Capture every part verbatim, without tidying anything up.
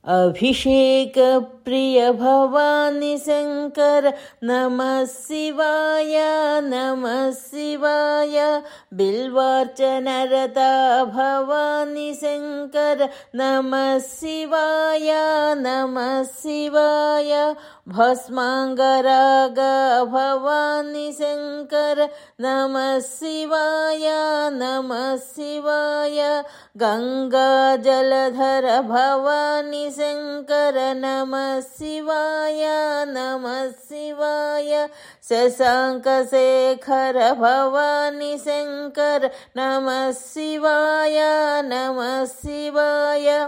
अभिषेक प्रिय भवानी शंकर नमः शिवाय नमः शिवाय। बिल्वार्चनरता भवानी शंकर नमः शिवाय नमः शिवाय। भस्मांगराग भवानी शंकर नमः शिवाय नमः शिवाय। गंगा जलधर भवानी शंकर नमः शिवाय नमः शिवाय। शशांक शेखर भवानी शंकर नमः शिवाय नमः शिवाय।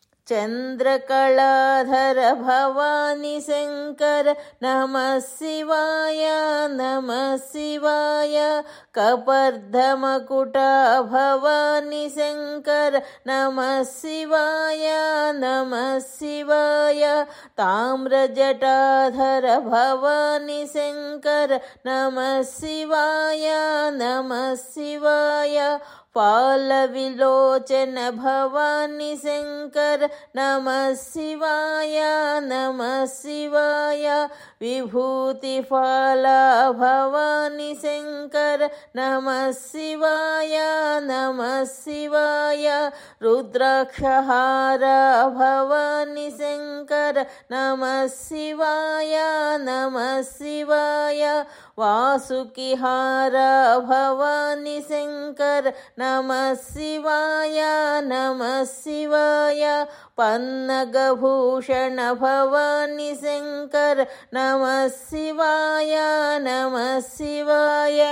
चंद्रकलाधर भवानी शंकर नमः शिवाय नमः शिवाय। कपर्धमकुटा भवानी शंकर नमः शिवाय नमः शिवाय। ताम्रजटाधर भवानी शंकर नमः शिवाय नमः शिवाय। पालविलोचन भवानी शंकर नमः शिवाय नमः शिवाय। विभूतिफला भवानी शंकर नमः शिवाय नमः शिवाय। रुद्राक्षहार भवानी शंकर नमः शिवाय नमः शिवाय। वासुकिहार भवानी शंकर नमः शिवाय नमः शिवाय। पन्नगभूषण भवानी शंकर नमः शिवाय नमः शिवाय।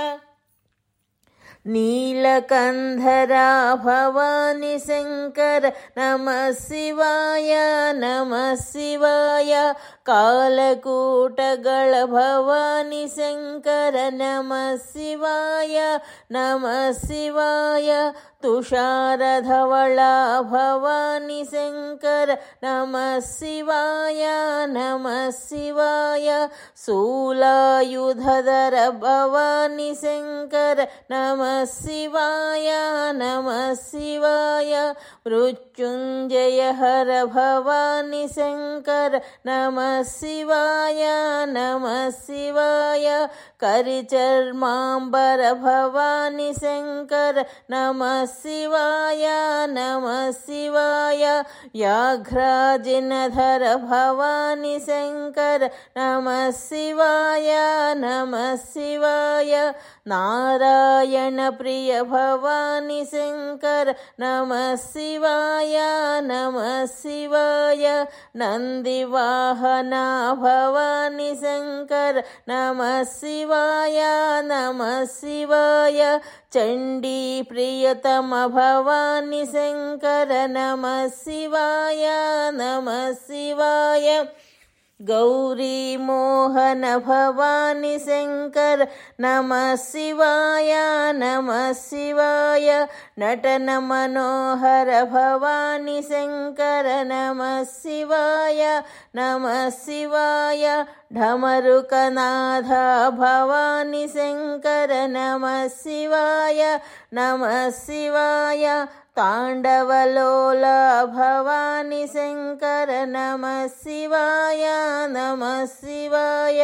नीलकंधरा भवानी शंकर नमः शिवाय नमः शिवाय। कालकूटगळ भवानी शंकर नमः शिवाय नमः शिवाय। तुषारधवला भवानी शंकर नमः शिवाय नमः शिवाय। शूलायुधधर भवानी शंकर नमः शिवाय नमः शिवाय। मृत्युंजय हर भवानी शंकर नमः शिवाय नमः शिवाय। करिचर्मांबर भवानी शंकर नमः शिवाय नमः शिवाय। व्याघ्राजिनधर भवानी शंकर नमः शिवाय नमः शिवाय। नारायण प्रिय भवानी शंकर नमः शिवाय नमः शिवाय। नंदिवाहना भवानी शंकर नमः शिवाय नमः शिवाय। चंडी प्रियतम भवानी शंकर नमः शिवाय नमः शिवाय। गौरी मोहन भवानी शंकर नमः शिवाय नमः शिवाय। नटन मनोहर भवानी शंकर नमः शिवाय नमः शिवाय। ढमरुकनाथ भवानी शंकर नमः शिवाय नमः शिवाय। तांडवलोला भवानी शंकर नमः शिवाय नमः शिवाय।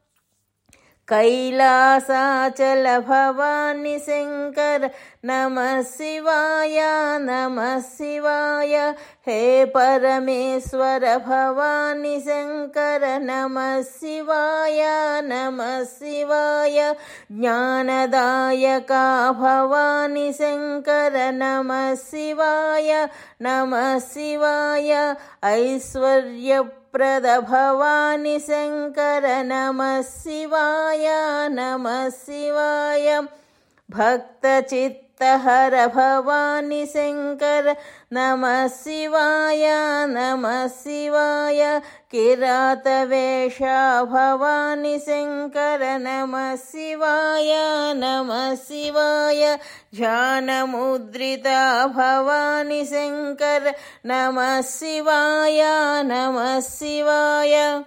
कैलासाचल भवानी शंकर नमः शिवाय नमः शिवाय। हे परमेश्वर भवानी शंकर नमः शिवाय नमः शिवाय। ज्ञानदायका भवानी शंकर नमः शिवाय नमः शिवाय। ऐश्वर्य प्रद भवानी शंकर नमः शिवाय नमः शिवाय। भक्त चित्तहर भवानी शंकर नमः शिवाय नमः शिवाय। किरातवेषा भवानी शंकर नमः शिवाय नमः शिवाय। ध्यानमुद्रिता भवानी शंकर नमः शिवाय नमः शिवाय।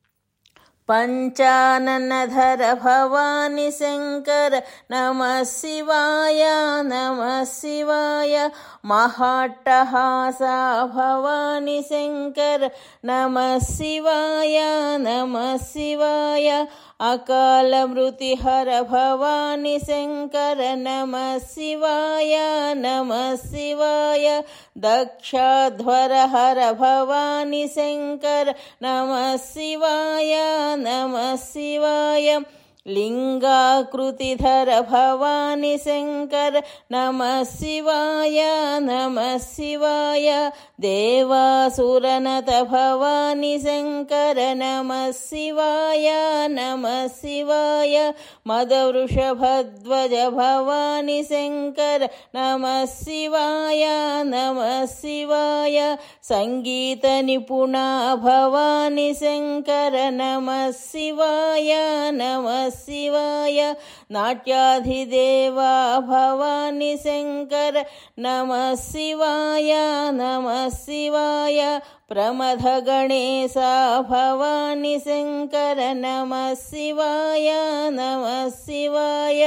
पंचाननधर भवानी शंकर नमः शिवाय नमः शिवाय। महाट्टहासा भवानी शङ्कर नमः शिवाय नमः शिवाय अकाल मृतिहर भवानी शङ्कर नमः शिवाय नमः शिवाय दक्षाध्वर हर भवानी शङ्कर नमः शिवाय नमः शिवाय लिंगाकृतिधर भवानी शङ्कर नमः शिवाय नमः शिवाय देवासुरनत भवानी शङ्कर नमः शिवाय नमः शिवाय मदवृषभध्वज भवानी शङ्कर नमः शिवाय नमः शिवाय संगीत निपुणा भवानी शङ्कर नमः शिवाय नमः शिवाय नाट्याधिदेवा भवानी शङ्कर नमः शिवाय नमः शिवाय प्रमथ गणेशा भवानी शङ्कर नमः शिवाय नमः शिवाय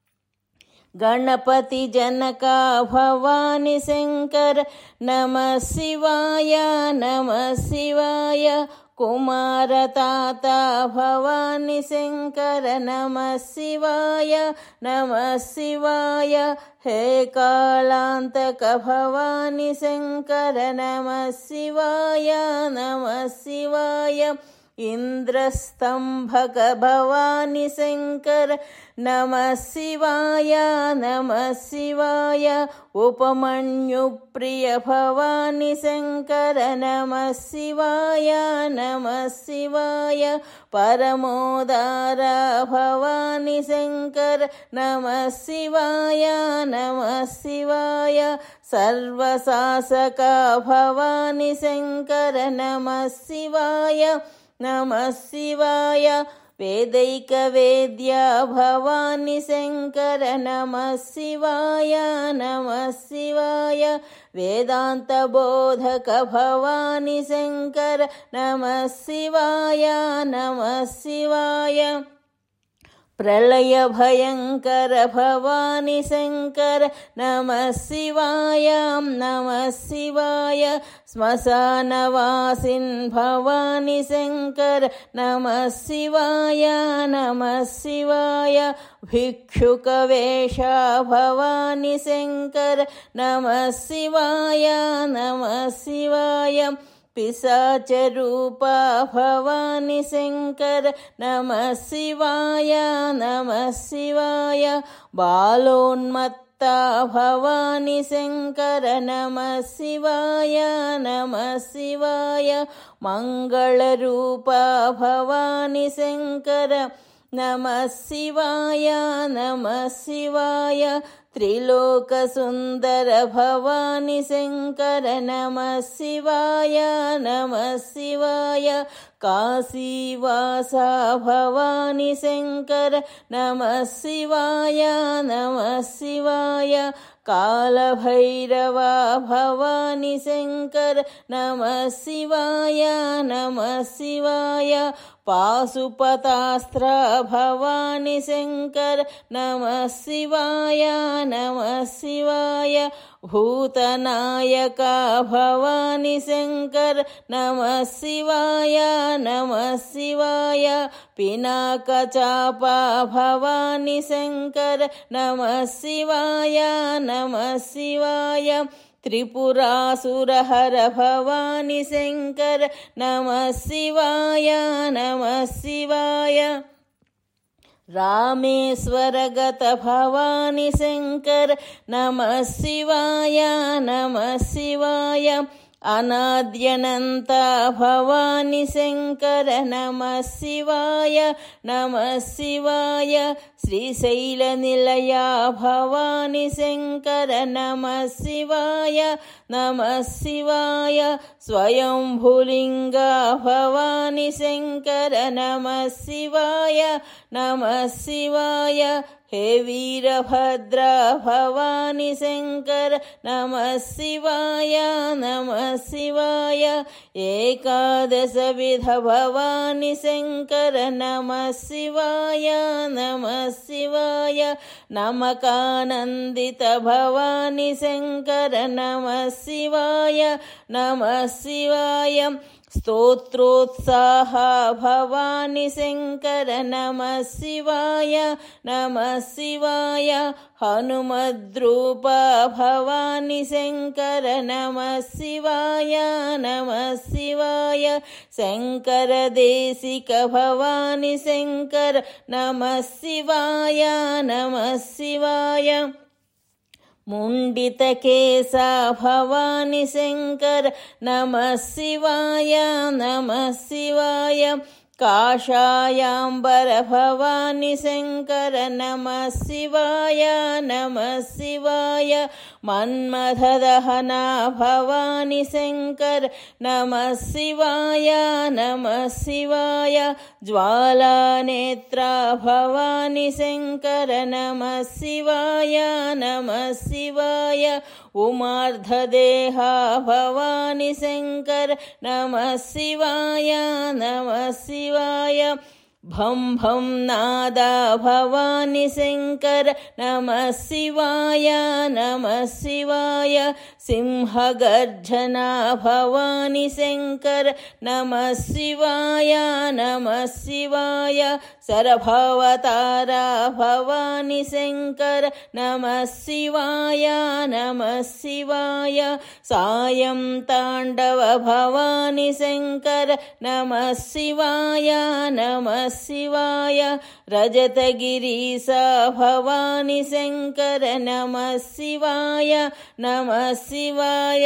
गणपति जनका भवानी शङ्कर नमः शिवाय नमः शिवाय कुमारताता भवानी शङ्कर नमः शिवाय नमः शिवाय हे कालान्तक भवानी शङ्कर नमः शिवाय नमः शिवाय इन्द्रस्तम्भक भवानी शङ्कर नमः शिवाय नमः शिवाय उपमन्युप्रिय भवानी शङ्कर नमः शिवाय नमः शिवाय परमोदारा भवानी शङ्कर नमः शिवाय नमः शिवाय सर्वशासका भवानी शङ्कर नमः शिवाय नमः शिवाय वेदैकवेद्या भवानी शङ्कर नमः शिवाय नमः शिवाय वेदान्तबोधक भवानी शङ्कर नमः शिवाय नमः शिवाय प्रलय भयङ्कर भवानी शङ्कर नमः शिवाय नमः शिवाय श्मशानवासिन् भवानी शङ्कर नमः शिवाय नमः शिवाय भिक्षुकवेषा भवानी शङ्कर नमः शिवाय नमः शिवाय पिशाचरूपा भवानी शङ्कर नमः शिवाय नमः शिवाय बालोन्मत्ता भवानी शङ्कर नमः शिवाय नमः शिवाय मङ्गलरूपा भवानी शङ्कर नमः शिवाय नमः शिवाय त्रिलोकसुन्दर भवानी शङ्कर नमः शिवाय नमः शिवाय काशीवासा भवानी शङ्कर नमः शिवाय नमः शिवाय कालभैरवा भवानी शङ्कर नमः शिवाय नमः शिवाय पाशुपतास्त्र भवानी शङ्कर नमः शिवाय नमः शिवाय भूतनायका भवानी शङ्कर नमः शिवाय नमः शिवाय पिनाकचापा भवानी शङ्कर नमः शिवाय नमः शिवाय त्रिपुरासुरहर भवानी शङ्कर नमः शिवाय नमः शिवाय रामेश्वरगत भवानी शङ्कर नमः शिवाय नमः शिवाय अनाद्यनन्ता भवानी शङ्कर नमः शिवाय नमः शिवाय श्रीशैलनिलया भवानी शङ्कर नमः शिवाय नमः शिवाय स्वयंभुलिङ्गा भवानी शङ्कर नमः शिवाय नमः शिवाय हे वीरभद्रा भवानी शङ्कर नमः शिवाय नमः शिवाय एकादशविध भवानी शङ्कर नमः शिवाय नमः शिवाय नमकानन्दित भवानी शङ्कर नमः शिवाय नमः शिवाय स्तोत्रोत्साह भवानी शङ्कर नमः शिवाय नमः शिवाय हनुमद्रूप भवानी शङ्कर नमः शिवाय नमः शिवाय शङ्करदेशिक भवानी शङ्कर नमः शिवाय नमः शिवाय मुण्डितकेशा भवानी शङ्कर नमः शिवाय नमः शिवाय काषायाम्बर भवानी शङ्कर नमः शिवाय नमः शिवाय मन्मथदहना भवानी शङ्कर नमः शिवाय नमः शिवाय ज्वालानेत्रा भवानी शङ्कर नमः शिवाय नमः शिवाय उमार्धदेहा भवानी शङ्कर नमः शिवाय नमः शिवाय भं भं नादा भवानी शङ्कर नमः शिवाय नमः शिवाय सिंहगर्जना भवानी शङ्कर नमः शिवाय नमः शिवाय सरभावतारा भवानी शङ्कर नमः शिवाय नमः शिवाय सायं ताण्डव भवानी शङ्कर नमः शिवाय नमः शिवाय रजतगिरीशा भवानी शङ्कर नमः शिवाय नमः शिवाय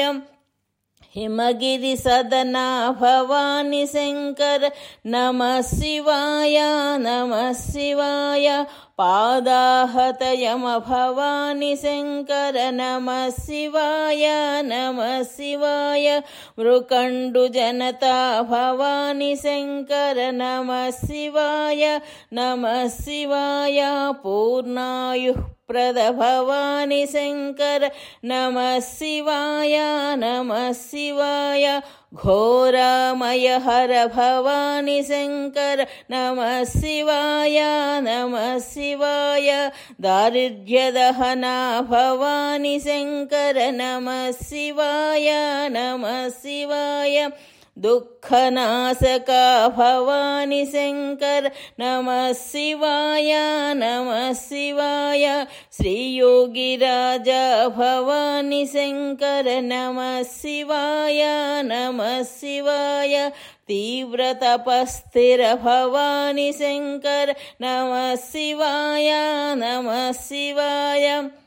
हिमगिरिसदना भवानी शङ्कर नमः शिवाय नमः शिवाय पादाहतयम भवानी शङ्कर नमः शिवाय नमः शिवाय मृकण्डुजनता भवानी शङ्कर नमः शिवाय नमः शिवाय पूर्णायुः प्रद भवानी शङ्कर नमः शिवाय नमः शिवाय घोरामयहर भवानी शङ्कर नमः शिवाय नमः शिवाय दारिद्र्यदहना भवानी शङ्कर नमः शिवाय नमः शिवाय दुःखनाशका भवानी शङ्कर नमः शिवाय नमः शिवाय श्रीयोगिराजा भवानी शङ्कर नमः शिवाय नमः शिवाय तीव्रतपस्थिर भवानी शङ्कर नमः शिवाय नमः शिवाय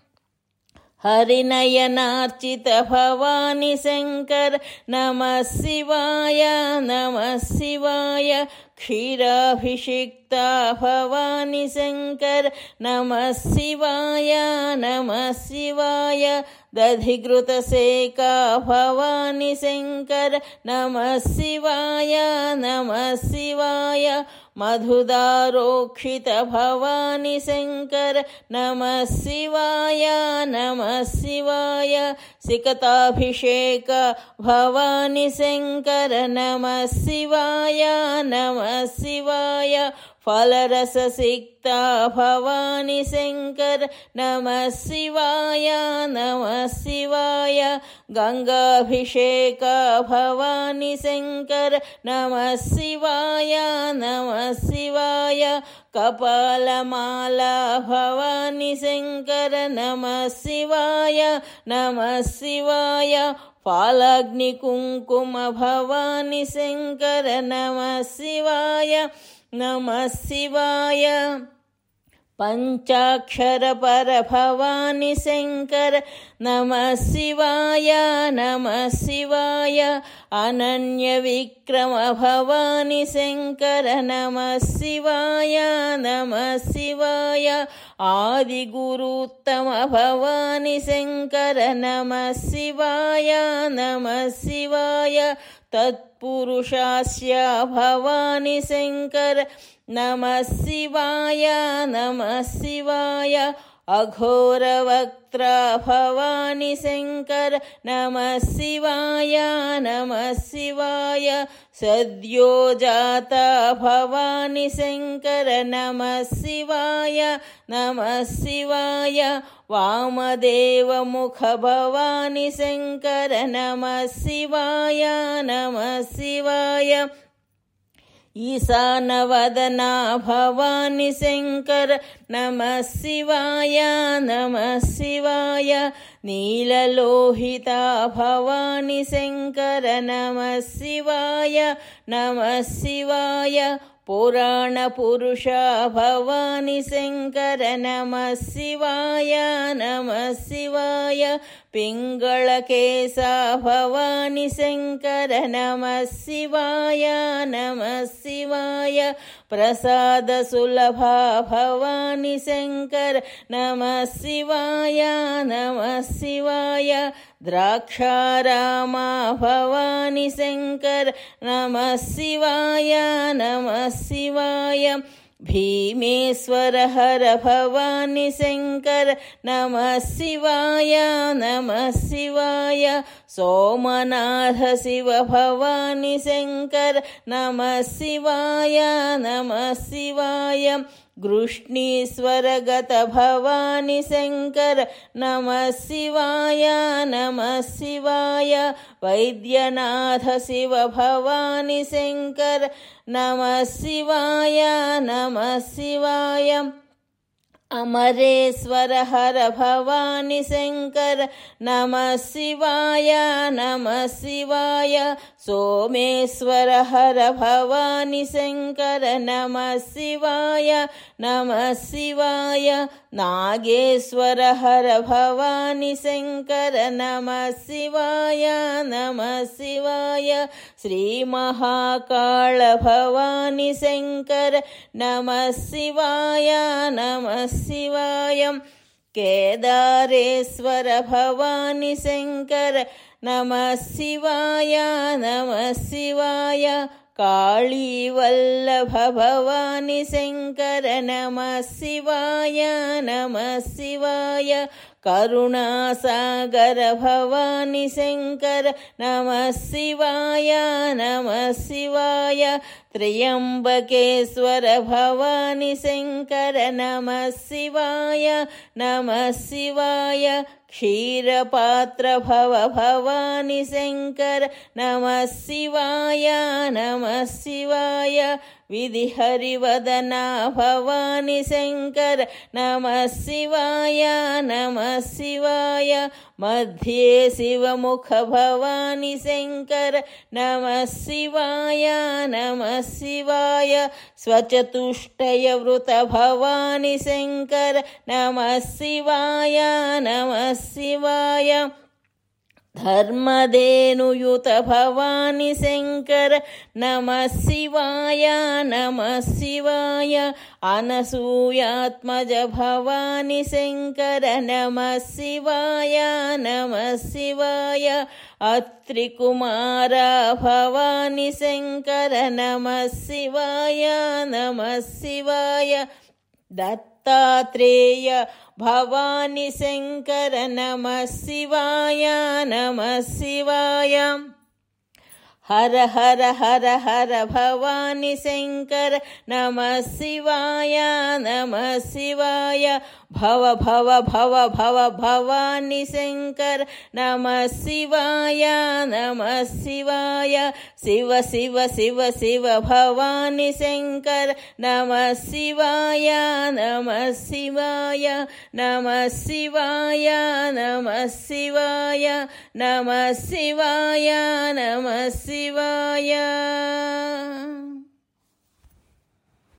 हरिनयनार्चित भवानी शङ्कर नमः शिवाय नमः शिवाय क्षीराभिषिक्ता भवानी शङ्कर नमः शिवाय नमः शिवाय दधिघृतसेका भवानी शङ्कर नमः शिवाय नमः शिवाय मधुदारोक्षित भवानी शङ्कर नमः शिवाय नमः शिवाय सिकताभिषेक भवानी शङ्कर नमः शिवाय नमः शिवाय फलरससिक्ता भवानी शङ्कर नमः शिवाय नमः शिवाय गङ्गाभिषेक भवानी शङ्कर नमः शिवाय नमः शिवाय कपालमाला भवानी शङ्कर नमः शिवाय नमः शिवाय फालाग्निकुङ्कुम भवानी शङ्कर नमः शिवाय नमः शिवाय पञ्चाक्षर पर भवानी शङ्कर नमः शिवाय नमः शिवाय अनन्यविक्रम भवानी शङ्कर नमः शिवाय नमः शिवाय आदिगुरुत्तम भवानी शङ्कर नमः शिवाय नमः शिवाय तत्पुरुष పురుషాస్య భవాని శంకర నమః శివాయ నమః శివాయ అఘోరవక్త్ర భవాని శంకర నమః శివాయ నమః శివాయ సద్యోజాత భవాని శంకర నమః శివాయ నమః శివాయ వామదేవముఖ భవాని శంకర నమః శివాయ నమః శివాయ ఈశానవదనా భవాని శంకర నమః శివాయ నమః శివాయ నీలలోహిత భవాని శంకర నమః శివాయ నమః శివాయ పురాణ పురుష భవాని శంకర నమః శివాయ నమః శివాయ పింగళకేశ భవాని శంకర నమః శివాయ నమః శివాయ ప్రసాద సులభ భవాని శంకర నమః శివాయ నమః శివాయ ద్రాక్షారామ భవాని శంకర నమః శివాయ నమః శివాయ భీమేశ్వర హర భవాని శంకర నమః శివాయ నమః శివాయ సోమనాథ శివ భవాని శంకర నమః శివాయ నమః శివాయ గృష్ణీశ్వరగత భవాని శంకర నమః శివాయ నమః శివాయ వైద్యనాథ శివ భవాని శంకర నమః శివాయ నమః శివాయ అమరేశ్వర హర భవాని శంకర నమః శివాయ నమః శివాయ సోమేశ్వర హర భవాని శంకర నమః శివాయ నమః శివాయ నాగేశ్వర హర భవాని శంకర నమః శివాయ నమః శివాయ శ్రీ మహాకాళ భవాని శంకర నమః శివాయ నమః శివాయ కేదారేశ్వర భవాని శంకర నమః శివాయ నమః శివాయ కాళీవల్లభ భవాని శంకర నమః శివాయ నమః శివాయ కరుణాసాగర భవాని శంకర నమః శివాయ నమః శివాయ త్రయంబకేశ్వర భవాని శంకర నమః శివాయ నమః శివాయ క్షీరపాత్ర భవ భవాని శంకర నమః శివాయ నమః శివాయ విధిహరివదనా భవాని శంకర నమః శివాయ నమః శివాయ మధ్యే శివముఖ భవాని శంకర నమః శివాయ నమః శివాయ స్వచతుష్టయ వృత భవాని శంకర నమః శివాయ నమః శివాయ ధర్మధేనుయుత భవాని శంకర నమః శివాయ నమః శివాయ అనసూయాత్మజ భవాని శంకర నమః శివాయ నమః శివాయ అత్రికుమార భవాని శంకర నమః శివాయ నమః శివాయ దత్తాత్రేయ భవాని శంకర నమః శివాయ నమః శివాయ హర హర హర హర భవాని శంకర నమః శివాయ నమః శివాయ భవ భవ భవ భవ భవాని శంకర నమః శివాయ నమః శివాయ శివ శివ శివ శివ భవాని శంకర నమః శివాయ నమః శివాయ నమః శివాయ నమః శివాయ నమః శివాయ నమః శివాయ